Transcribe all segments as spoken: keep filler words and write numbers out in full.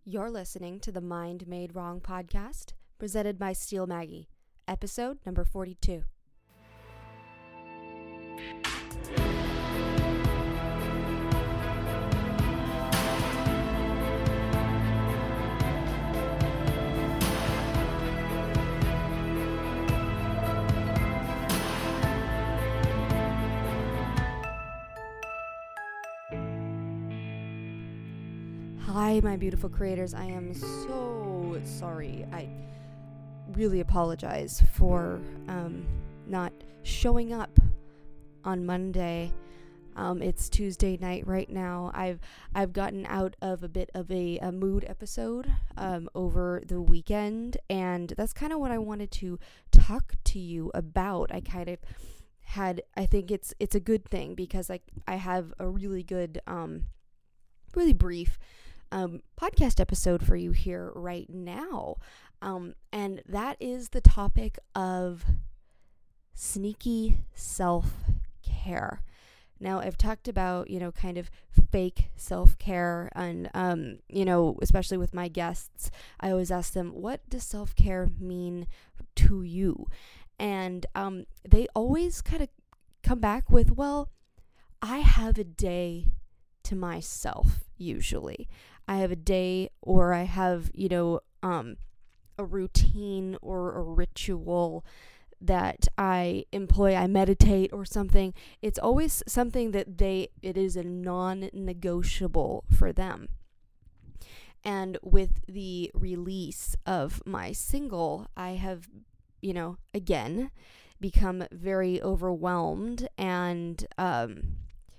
You're listening to the Mind Made Wrong podcast, presented by Steel Maggie, episode number forty-two. Hi, my beautiful creators. I am so sorry. I really apologize for um, not showing up on Monday. Um, it's Tuesday night right now. I've I've gotten out of a bit of a, a mood episode um, over the weekend, and that's kind of what I wanted to talk to you about. I kind of had. I think it's it's a good thing because I I have a really good, um, really brief. Um, podcast episode for you here right now. Um, and that is the topic of sneaky self-care. Now, I've talked about, you know, kind of fake self-care and, um, you know, especially with my guests, I always ask them, what does self-care mean to you? And um, they always kind of come back with, well, I have a day to myself, usually. I have a day or I have, you know, um, a routine or a ritual that I employ. I meditate or something. It's always something that they, it is a non-negotiable for them. And with the release of my single, I have, you know, again, become very overwhelmed and, um,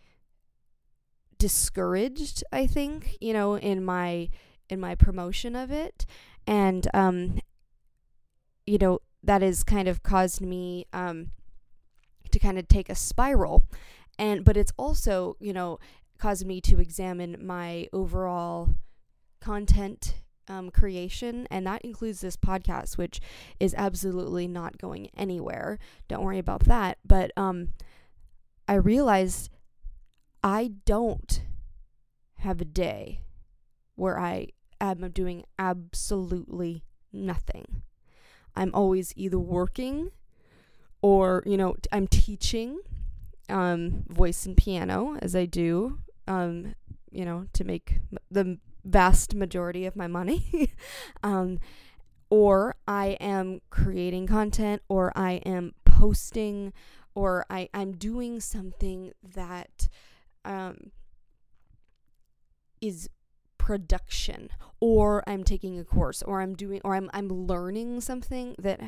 discouraged, I think, you know, in my in my promotion of it, and um you know, that has kind of caused me um to kind of take a spiral, and but it's also, you know, caused me to examine my overall content um creation, and that includes this podcast, which is absolutely not going anywhere. Don't worry about that. But um I realized I don't have a day where I am doing absolutely nothing. I'm always either working or, you know, I'm teaching um, voice and piano, as I do, um, you know, to make the vast majority of my money. um, or I am creating content, or I am posting, or I, I'm doing something that Um, is production, or I'm taking a course, or I'm doing, or I'm I'm learning something that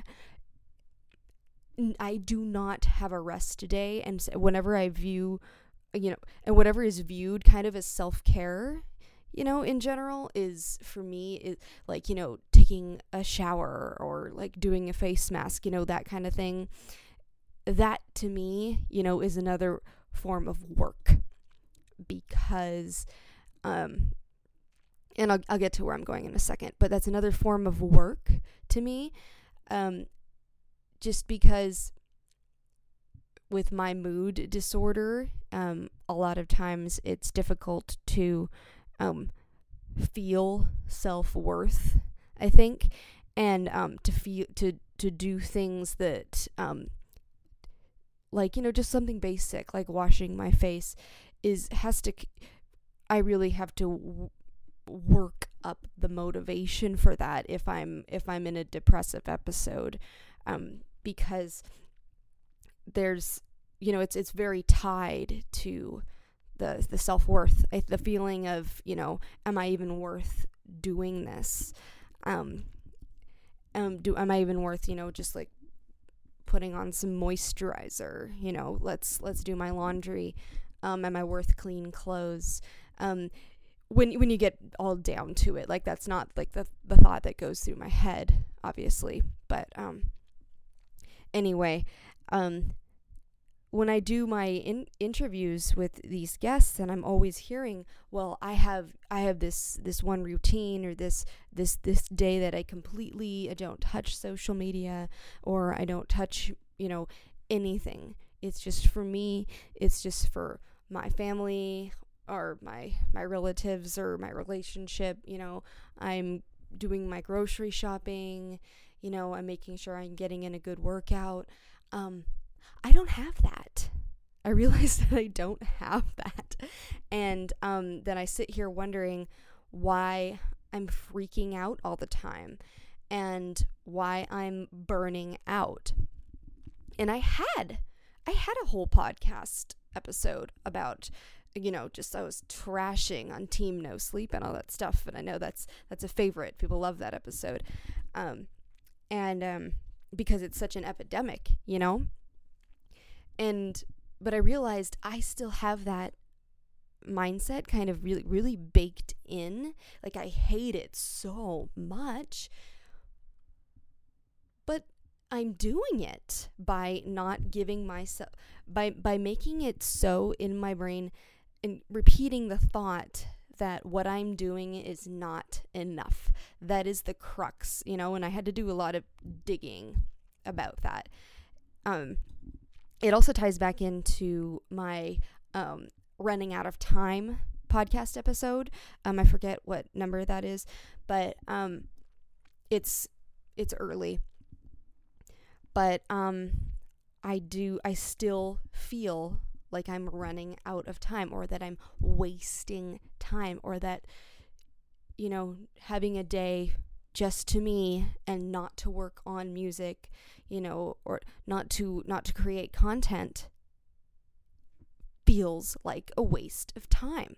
I do not have a rest day. And whenever I view, you know, and whatever is viewed kind of as self-care, you know, in general, is for me is like, you know, taking a shower or like doing a face mask, you know, that kind of thing. That to me, you know, is another form of work. Because, um, and I'll, I'll get to where I'm going in a second, but that's another form of work to me, um, just because with my mood disorder, um, a lot of times it's difficult to, um, feel self-worth, I think, and, um, to feel, to, to do things that, um, like, you know, just something basic, like washing my face, is has to I really have to w- work up the motivation for that if I'm if I'm in a depressive episode, um because there's, you know, it's it's very tied to the the self-worth, the feeling of, you know, am I even worth doing this, um um do am I even worth, you know, just like putting on some moisturizer, you know, let's let's do my laundry. Um, am I worth clean clothes? Um, when when you get all down to it, like that's not like the the thought that goes through my head, obviously. But um, anyway, um, when I do my in- interviews with these guests, and I'm always hearing, well, I have I have this this one routine, or this this this day that I completely I don't touch social media, or I don't touch, you know, anything. It's just for me. It's just for my family, or my my relatives or my relationship. You know, I'm doing my grocery shopping. You know, I'm making sure I'm getting in a good workout. Um, I don't have that. I realize that I don't have that. And um, then I sit here wondering why I'm freaking out all the time and why I'm burning out. And I had, I had a whole podcast episode about, you know, just I was trashing on Team No Sleep and all that stuff. And I know that's, that's a favorite. People love that episode. Um, and, um, because it's such an epidemic, you know, and, but I realized I still have that mindset kind of really, really baked in. Like, I hate it so much, but I'm doing it by not giving myself, by, by making it so in my brain and repeating the thought that what I'm doing is not enough. That is the crux, you know, and I had to do a lot of digging about that. Um, it also ties back into my, um, running out of time podcast episode. Um, I forget what number that is, but, um, it's, it's early, but, um, I do, I still feel like I'm running out of time, or that I'm wasting time, or that, you know, having a day just to me and not to work on music, you know, or not to, not to create content feels like a waste of time.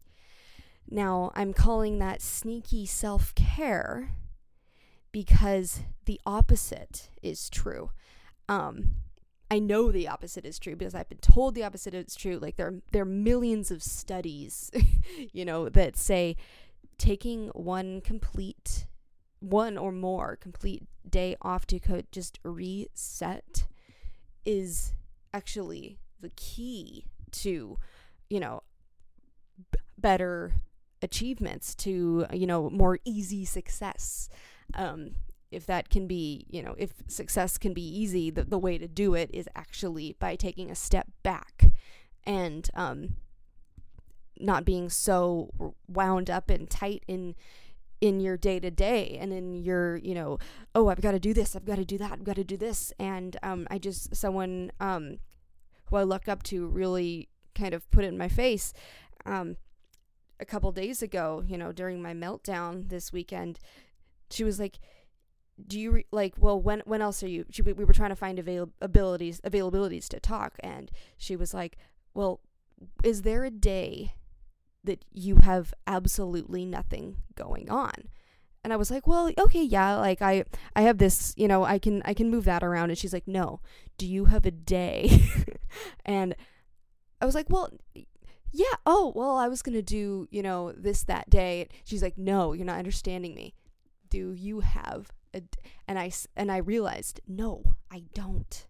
Now, I'm calling that sneaky self-care because the opposite is true. Um, I know the opposite is true because I've been told the opposite is true. Like, there, there are millions of studies, you know, that say taking one complete, one or more complete day off to co- just reset is actually the key to, you know, b- better achievements, to, you know, more easy success. Um, if that can be, you know, if success can be easy, the, the way to do it is actually by taking a step back and um, not being so wound up and tight in in your day to day and in your, you know, oh, I've got to do this, I've got to do that, I've got to do this. And um, I just, someone um, who I look up to really kind of put it in my face um, a couple days ago, you know, during my meltdown this weekend. She was like, do you re- like, well, when, when else are you, she, we were trying to find avail- abilities, availabilities to talk. And she was like, well, is there a day that you have absolutely nothing going on? And I was like, well, okay, yeah, like I, I have this, you know, I can, I can move that around. And she's like, no, do you have a day? And I was like, well, yeah, oh, well, I was going to do, you know, this, that day. She's like, no, you're not understanding me. Do you have a d-? And I, and I realized, no, I don't.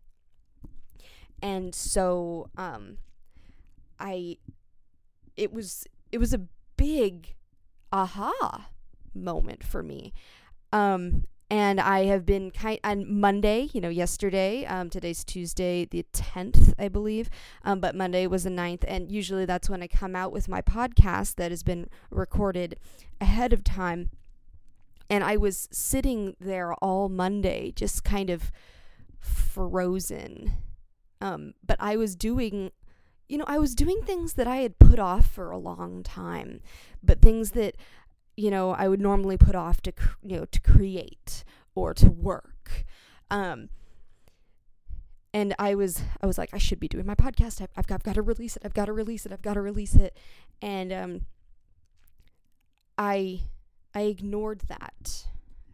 And so, um, I, it was, it was a big aha moment for me. Um, and I have been kind on Monday, you know, yesterday, um, today's Tuesday, the tenth, I believe. Um, but Monday was the ninth. And usually that's when I come out with my podcast that has been recorded ahead of time. And I was sitting there all Monday, just kind of frozen. Um, but I was doing, you know, I was doing things that I had put off for a long time, but things that, you know, I would normally put off to, you know, to create or to work. Um, and I was, I was like, I should be doing my podcast. I've, I've got, I've got to release it. I've got to release it. I've got to release it. And, um, I, I ignored that.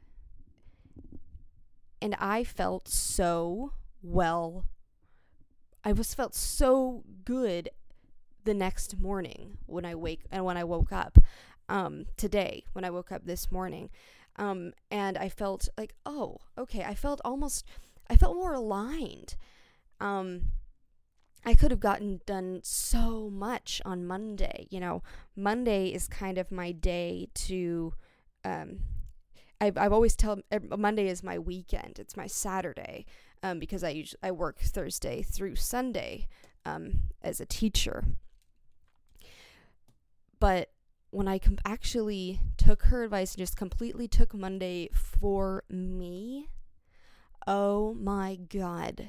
And I felt so well. I was felt so good the next morning when I wake and when I woke up, um, today, when I woke up this morning. Um, and I felt like, oh, okay. I felt almost, I felt more aligned. Um, I could have gotten done so much on Monday. You know, Monday is kind of my day to, um, I've, I've always tell Monday is my weekend. It's my Saturday, um, because I usually, I work Thursday through Sunday, um, as a teacher. but when I com- actually took her advice and just completely took Monday for me, oh my God,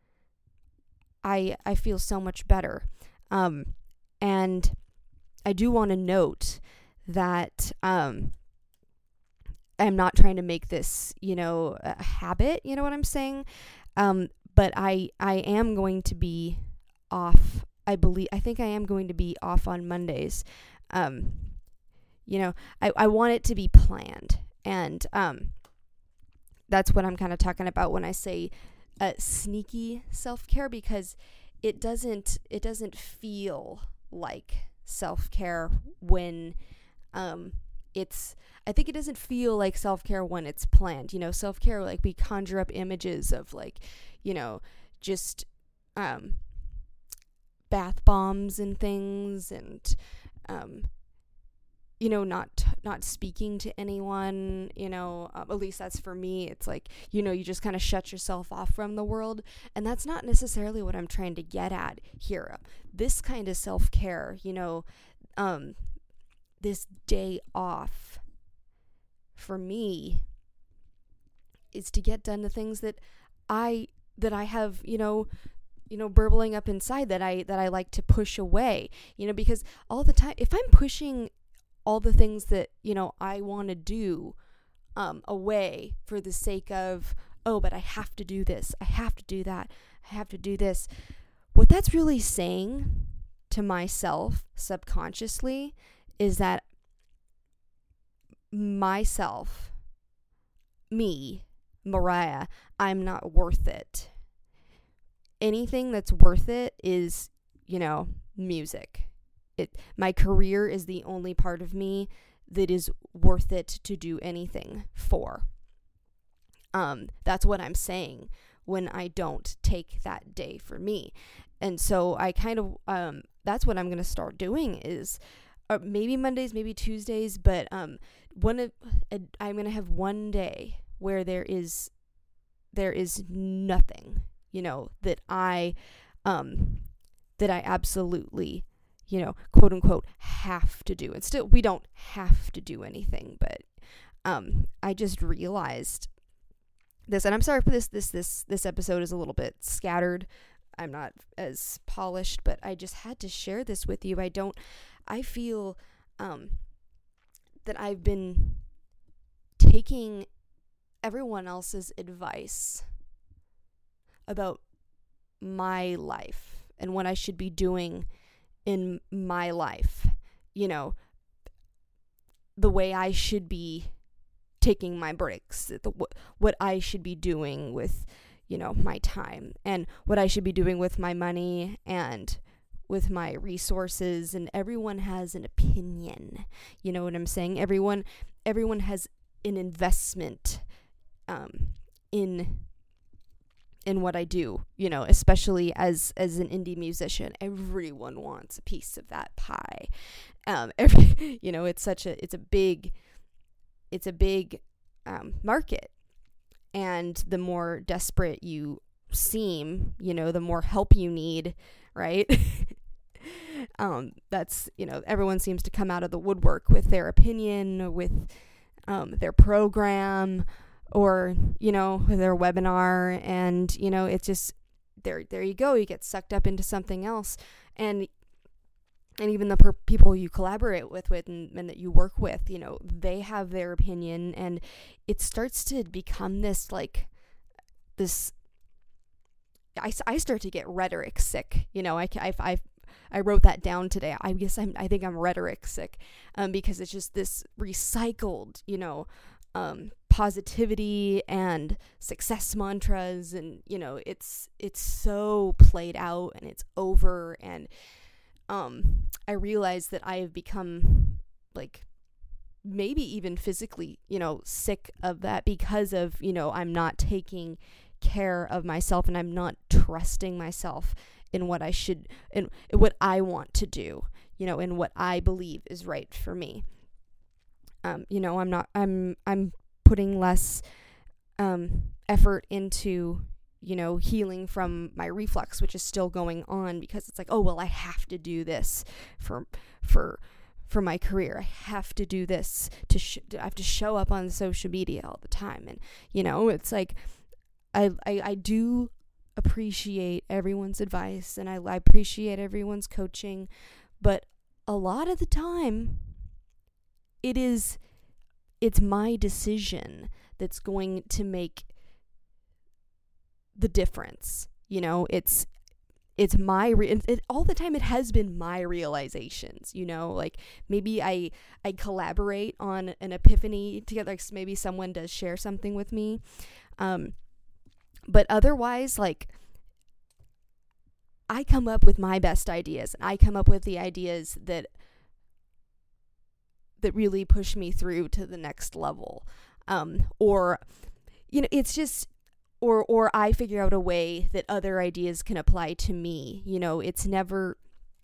I I feel so much better. Um, and I do want to note that um, I'm not trying to make this, you know, a habit, you know what I'm saying? Um, but I I am going to be off. I believe I think I am going to be off on Mondays. Um, you know, I, I want it to be planned, and um, that's what I'm kind of talking about when I say uh, sneaky self-care, because it doesn't it doesn't feel like self-care when um it's I think it doesn't feel like self-care when it's planned. You know, self-care, like, we conjure up images of, like, you know, just um bath bombs and things, and um you know, not not speaking to anyone, you know, um, at least that's for me. It's like, you know, you just kind of shut yourself off from the world, and that's not necessarily what I'm trying to get at here. This kind of self-care, you know, um, this day off, for me, is to get done the things that I, that I have, you know, you know, burbling up inside that I, that I like to push away, you know, because all the time, if I'm pushing all the things that, you know, I want to do um, away for the sake of, oh, but I have to do this, I have to do that, I have to do this. What that's really saying to myself subconsciously is that myself, me, Mariah, I'm not worth it. Anything that's worth it is, you know, music. It, my career is the only part of me that is worth it to do anything for. Um, that's what I'm saying when I don't take that day for me. And so I kind of, um, that's what I'm going to start doing is uh, maybe Mondays, maybe Tuesdays, but um, one of, uh, I'm going to have one day where there is, there is nothing, you know, that I, um, that I absolutely, you know, quote unquote, have to do. And still, we don't have to do anything, but um, I just realized this, and I'm sorry for this, this, this, this episode is a little bit scattered. I'm not as polished, but I just had to share this with you. I don't, I feel um, that I've been taking everyone else's advice about my life and what I should be doing in my life, you know, the way I should be taking my breaks, the, what I should be doing with, you know, my time, and what I should be doing with my money and with my resources. And everyone has an opinion, you know what I'm saying? Everyone, everyone has an investment um, in in what I do, you know, especially as, as an indie musician. Everyone wants a piece of that pie. Um, every, you know, it's such a, it's a big, it's a big um, market. And the more desperate you seem, you know, the more help you need, right? um, that's, you know, everyone seems to come out of the woodwork with their opinion, with um, their program, or, you know, their webinar, and, you know, it's just, there, there you go, you get sucked up into something else, and, and even the per- people you collaborate with, with, and, and that you work with, you know, they have their opinion, and it starts to become this, like, this, I, I start to get rhetoric sick, you know, I, I, I, I wrote that down today. I guess I'm, I think I'm rhetoric sick, um, because it's just this recycled, you know, um, positivity and success mantras, and, you know, it's, it's so played out and it's over. And, um, I realized that I have become, like, maybe even physically, you know, sick of that, because of, you know, I'm not taking care of myself, and I'm not trusting myself in what I should, in, in what I want to do, you know, in what I believe is right for me. Um, you know, I'm not, I'm, I'm putting less, um, effort into, you know, healing from my reflux, which is still going on, because it's like, oh, well, I have to do this for, for, for my career. I have to do this to sh- I have to show up on social media all the time. And, you know, it's like, I, I, I do appreciate everyone's advice, and I, I appreciate everyone's coaching, but a lot of the time it is, it's my decision that's going to make the difference. You know, it's, it's my, re- it, it, all the time it has been my realizations, you know, like maybe I, I collaborate on an epiphany together, like maybe someone does share something with me. Um, but otherwise, like, I come up with my best ideas, and I come up with the ideas that, that really push me through to the next level. Um, or, you know, it's just, Or or I figure out a way that other ideas can apply to me. You know, it's never,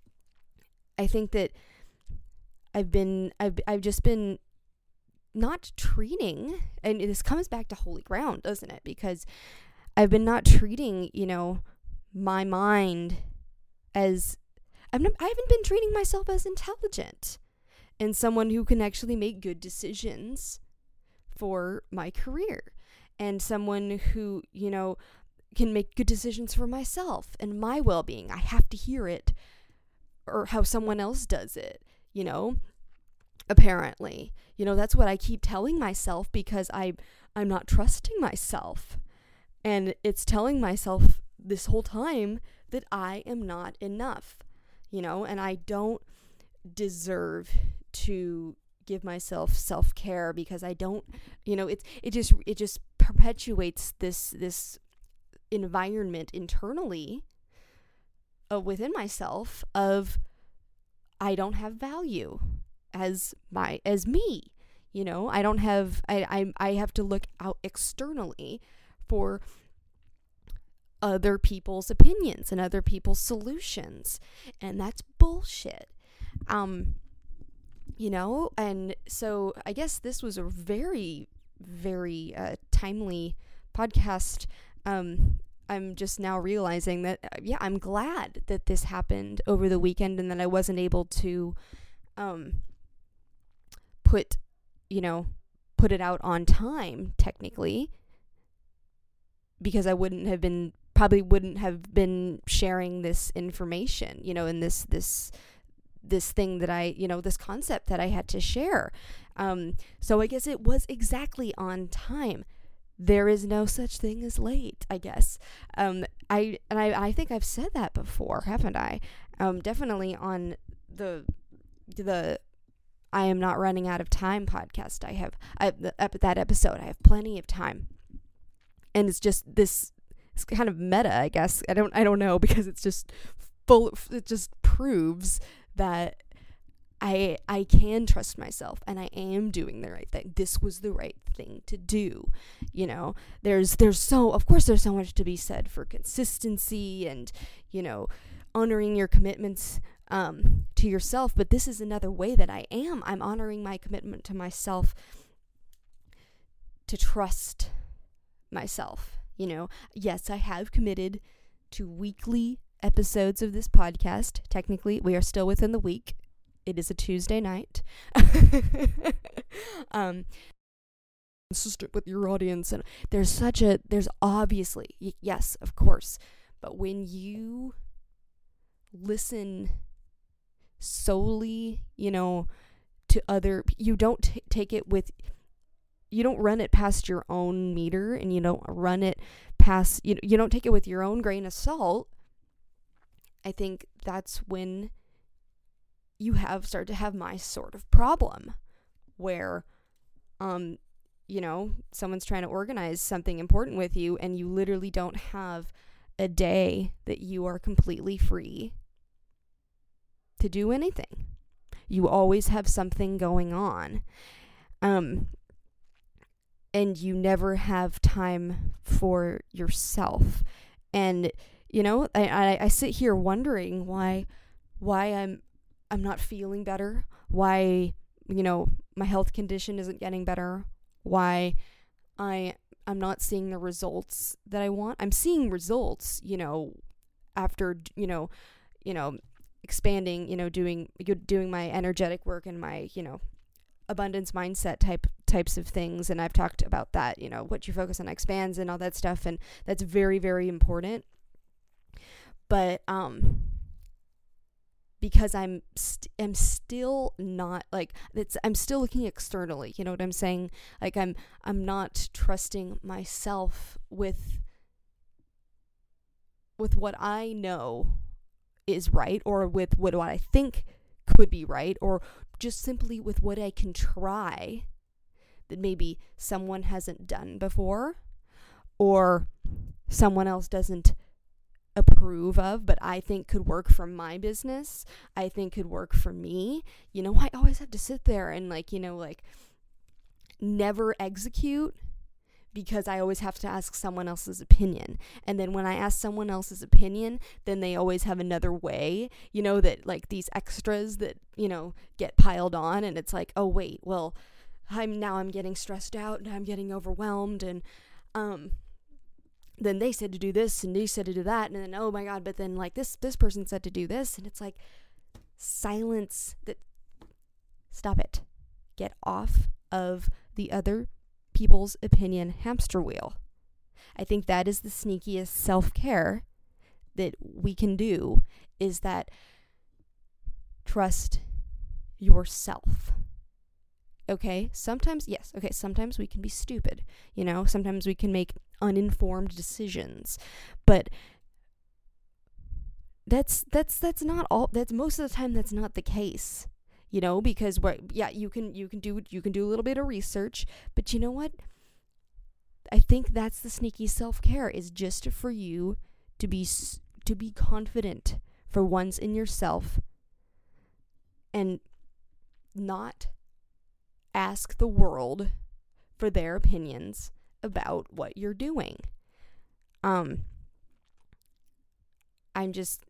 I think that I've been, I've, I've just been not treating, and this comes back to holy ground, doesn't it? Because I've been not treating, you know, my mind as, I've not, I haven't been treating myself as intelligent and someone who can actually make good decisions for my career. And someone who, you know, can make good decisions for myself and my well-being. I have to hear it, or how someone else does it, you know, apparently. You know, that's what I keep telling myself, because I, I'm not trusting myself. And it's telling myself this whole time that I am not enough, you know, and I don't deserve to give myself self-care, because I don't, you know, it's, it just, it just perpetuates this, this environment internally uh, within myself of, I don't have value as my, as me, you know, I don't have, I, I, I have to look out externally for other people's opinions and other people's solutions. And that's bullshit. Um, You know, and so I guess this was a very, very uh, timely podcast. Um, I'm just now realizing that, uh, yeah, I'm glad that this happened over the weekend, and that I wasn't able to um, put, you know, put it out on time, technically, because I wouldn't have been, probably wouldn't have been sharing this information, you know, in this, this, this thing that I, you know, this concept that I had to share. Um, so I guess it was exactly on time. There is no such thing as late, I guess. Um, I, and I, I think I've said that before, haven't I? Um, definitely on the, the, I am not running out of time podcast. I have, I, the, that episode, I have plenty of time. And it's just this, it's kind of meta, I guess. I don't, I don't know, because it's just full, it just proves that I I can trust myself, and I am doing the right thing. This was the right thing to do. You know, there's there's so of course there's so much to be said for consistency and, you know, honoring your commitments um to yourself, but this is another way that I am. I'm honoring my commitment to myself, to trust myself. You know, yes, I have committed to weekly episodes of this podcast. Technically, we are still within the week. It is a Tuesday night. um, consistent with your audience, and there's such a, there's obviously, y- yes, of course, but when you listen solely, you know, to other, you don't t- take it with, you don't run it past your own meter, and you don't run it past, you, you don't take it with your own grain of salt. I think that's when you have start to have my sort of problem, where, um, you know, someone's trying to organize something important with you, and you literally don't have a day that you are completely free to do anything. You always have something going on. Um, and you never have time for yourself. And you know, I, I, I sit here wondering why, why I'm, I'm not feeling better. Why, you know, my health condition isn't getting better. Why I, I'm not seeing the results that I want. I'm seeing results, you know, after, you know, you know, expanding, you know, doing doing my energetic work and my, you know, abundance mindset type types of things. And I've talked about that, you know, what you focus on expands and all that stuff. And that's very, very important. But, um, because I'm, st- I'm still not like it's, I'm still looking externally, you know what I'm saying? Like I'm, I'm not trusting myself with, with what I know is right, or with what, what I think could be right, or just simply with what I can try that maybe someone hasn't done before, or someone else doesn't approve of, but I think could work for my business, I think could work for me. You know, I always have to sit there and like, you know, like never execute, because I always have to ask someone else's opinion. And then when I ask someone else's opinion, then they always have another way, you know, that like these extras that, you know, get piled on. And it's like, oh, wait, well, I'm now I'm getting stressed out and I'm getting overwhelmed. And um, then they said to do this and they said to do that. And then, oh my God, but then like this, this person said to do this. And it's like silence that, stop it. Get off of the other people's opinion hamster wheel. I think that is the sneakiest self-care that we can do, is that trust yourself. Okay? Sometimes, yes, okay, sometimes we can be stupid, you know, sometimes we can make uninformed decisions, but that's, that's, that's not all, that's most of the time that's not the case. You know, because what, yeah, you can, you can do, you can do a little bit of research, but you know what? I think that's the sneaky self-care, is just for you to be, to be confident for once in yourself and not ask the world for their opinions about what you're doing. Um, I'm just,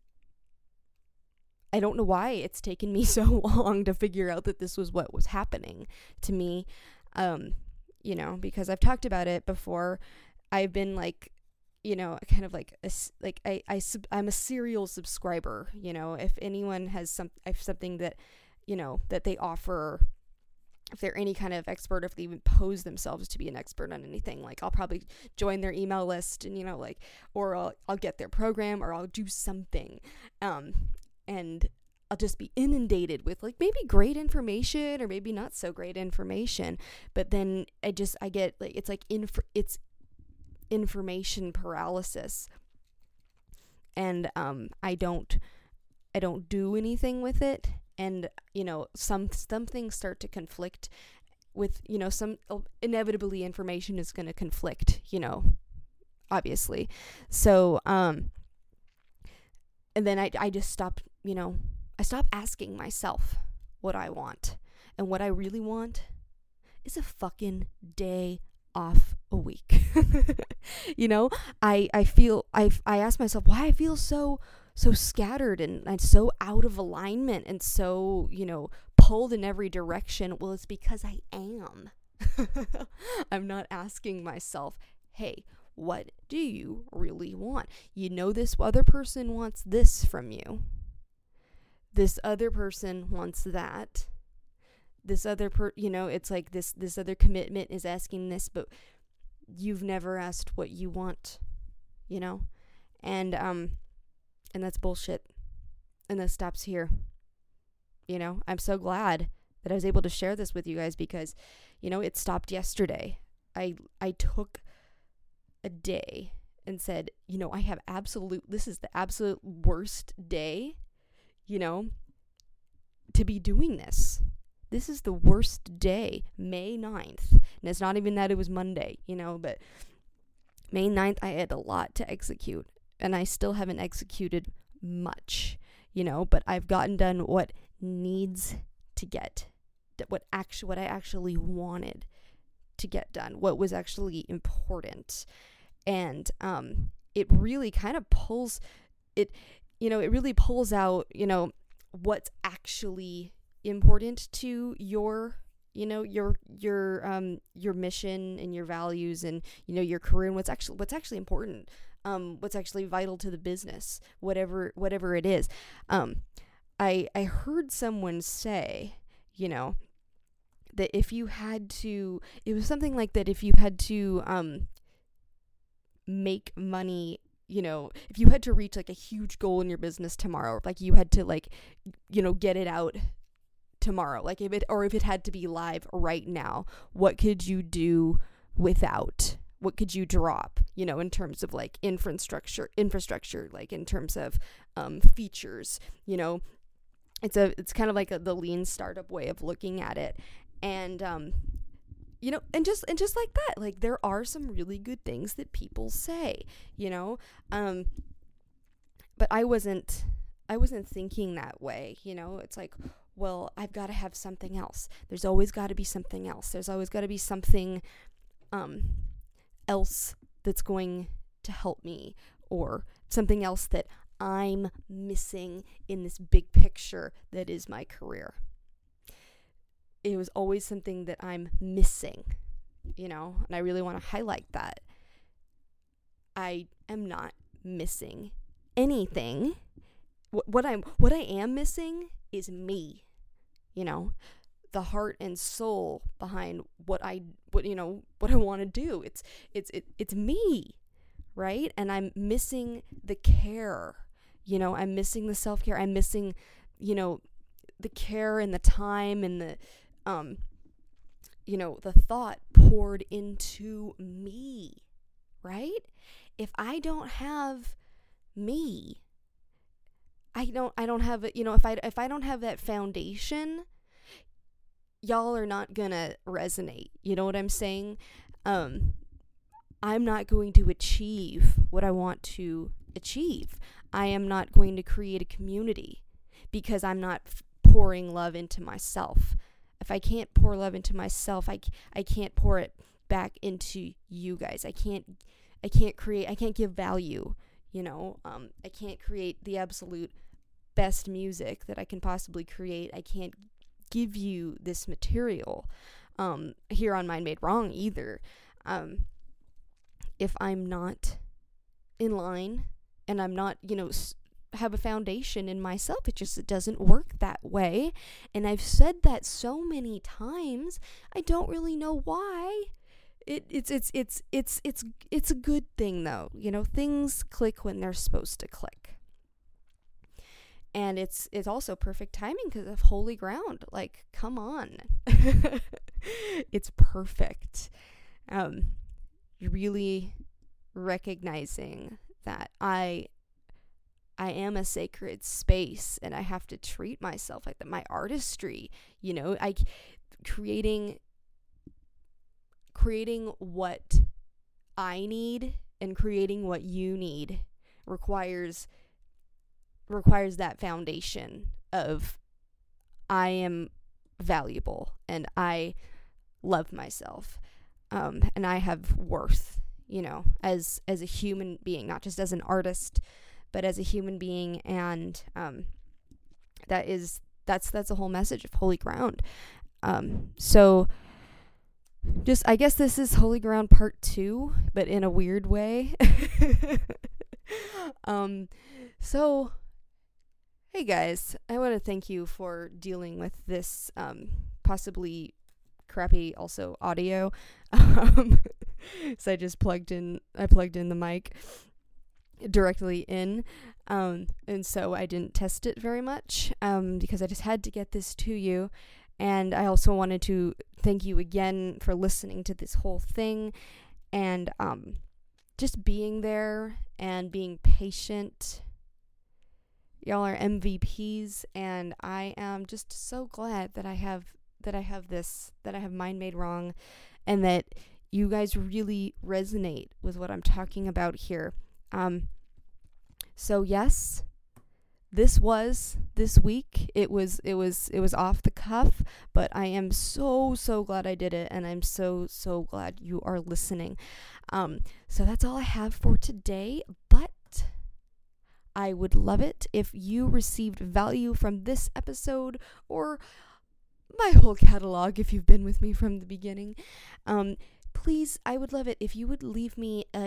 I don't know why it's taken me so long to figure out that this was what was happening to me. Um, you know, because I've talked about it before. I've been like, you know, kind of like, a, like I, I, sub, I'm a serial subscriber, you know, if anyone has some, if something that, you know, that they offer, if they're any kind of expert, if they even pose themselves to be an expert on anything, like I'll probably join their email list and, you know, like, or I'll, I'll get their program, or I'll do something. Um, and I'll just be inundated with like maybe great information or maybe not so great information, but then I just, I get like, it's like, inf- it's information paralysis, and, um, I don't, I don't do anything with it. And, you know, some, some things start to conflict with, you know, some, inevitably information is going to conflict, you know, obviously. So, um, and then I, I just stopped, you know, I stopped asking myself what I want. And what I really want is a fucking day off a week. You know, I, I feel, I, I ask myself why I feel so, so scattered and, and so out of alignment and so, you know, pulled in every direction. Well, it's because I am. I'm not asking myself, hey, what do you really want? You know, this other person wants this from you. This other person wants that. This other per, you know, it's like this, this other commitment is asking this, but you've never asked what you want, you know? And, um, and that's bullshit. And that stops here. You know, I'm so glad that I was able to share this with you guys, because, you know, it stopped yesterday. I, I took a day and said, you know, I have absolute, this is the absolute worst day, you know, to be doing this. This is the worst day, May ninth. And it's not even that it was Monday, you know, but May ninth, I had a lot to execute, and I still haven't executed much, you know, but I've gotten done what needs to get, what actually, what I actually wanted to get done, what was actually important. And um, it really kind of pulls it, you know, it really pulls out, you know, what's actually important to your, you know, your, your, um, your mission and your values and, you know, your career, and what's actually, what's actually important, um, what's actually vital to the business, whatever, whatever it is. Um, I I heard someone say, you know, that if you had to, it was something like that, if you had to um make money, you know, if you had to reach like a huge goal in your business tomorrow, like you had to like, you know, get it out tomorrow, like if it, or if it had to be live right now, what could you do without? What could you drop, you know, in terms of like infrastructure, infrastructure, like in terms of um, features, you know, it's a, it's kind of like a, the lean startup way of looking at it. And, um, you know, and just, and just like that, like there are some really good things that people say, you know, um, but I wasn't, I wasn't thinking that way, you know, it's like, well, I've got to have something else. There's always got to be something else. There's always got to be something, um, else that's going to help me, or something else that I'm missing in this big picture that is my career. It was always something that I'm missing, you know, and I really want to highlight that. I am not missing anything. What, what I'm, what I am missing is me, you know, the heart and soul behind what I, what, you know, what I want to do. It's, it's, it, it's me, right? And I'm missing the care, you know, I'm missing the self-care. I'm missing, you know, the care and the time and the, um, you know, the thought poured into me, right? If I don't have me, I don't, I don't have it, you know, if I, if I don't have that foundation, y'all are not gonna resonate. You know what I'm saying? Um, I'm not going to achieve what I want to achieve. I am not going to create a community because I'm not f- pouring love into myself. If I can't pour love into myself, I, I can't pour it back into you guys. I can't, I can't create, I can't give value, you know, um, I can't create the absolute best music that I can possibly create. I can't give you this material, um, here on Mind Made Wrong either. Um, if I'm not in line and I'm not, you know, s- have a foundation in myself, it just, it doesn't work that way. And I've said that so many times, I don't really know why. It, it's, it's, it's, it's, it's, it's a good thing though. You know, things click when they're supposed to click. And it's, it's also perfect timing because of Holy Ground. Like, come on. It's perfect. Um, really recognizing that I I am a sacred space and I have to treat myself like that. My artistry, you know, I creating creating what I need and creating what you need requires requires that foundation of I am valuable and I love myself, um, and I have worth, you know, as as a human being, not just as an artist, but as a human being. And um, that is that's that's the whole message of Holy Ground. Um, so just, I guess this is Holy Ground part two, but in a weird way. um, so, hey guys, I want to thank you for dealing with this um, possibly crappy also audio. Um, so I just plugged in, I plugged in the mic directly in, um, and so I didn't test it very much, um, because I just had to get this to you. And I also wanted to thank you again for listening to this whole thing and um, just being there and being patient. Y'all are M V Ps, and I am just so glad that I have that I have this, that I have Mind Made Wrong, and that you guys really resonate with what I'm talking about here. Um, so yes, this was this week. It was it was it was off the cuff, but I am so so glad I did it, and I'm so so glad you are listening. Um, so that's all I have for today, but I would love it if you received value from this episode or my whole catalog if you've been with me from the beginning. Um, please, I would love it if you would leave me a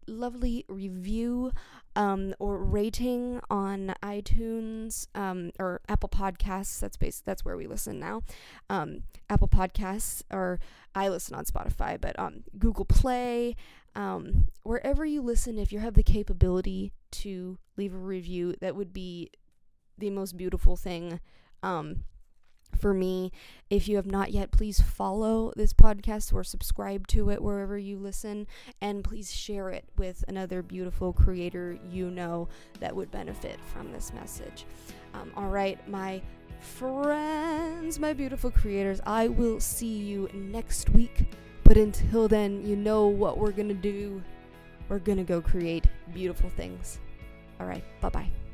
lovely review um, or rating on iTunes um, or Apple Podcasts. That's bas- that's where we listen now. Um, Apple Podcasts, or I listen on Spotify, but um, Google Play, um, wherever you listen, if you have the capability to leave a review, that would be the most beautiful thing um, for me. If you have not yet, please follow this podcast or subscribe to it wherever you listen, and please share it with another beautiful creator you know that would benefit from this message. Um, all right, my friends, my beautiful creators, I will see you next week. But until then, you know what we're gonna do. We're gonna go create beautiful things. All right, bye-bye.